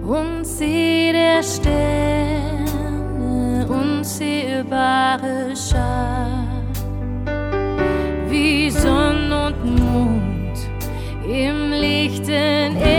und seh der Sterne unzählbare Schar, wie Sonn und Mond im lichten